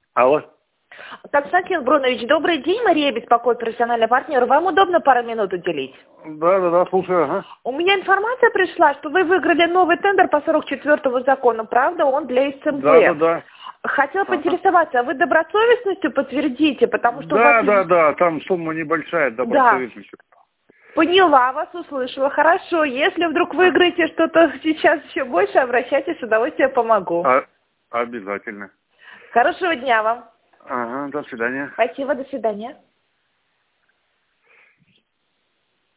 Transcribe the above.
Алло. Константин Брунович, добрый день. Мария беспокоит, профессиональный партнер. Вам удобно пару минут уделить? Да, слушаю. Ага. У меня информация пришла, что вы выиграли новый тендер по 44-му закону, правда? Он для СМБ. Да. Хотела поинтересоваться, а вы добросовестностью подтвердите, потому что у вас... Да, там сумма небольшая, добросовестностью. Поняла вас, услышала. Хорошо, если вдруг выиграете что-то сейчас еще больше, обращайтесь, с удовольствием помогу. Обязательно. Хорошего дня вам. Ага, до свидания. Спасибо, до свидания.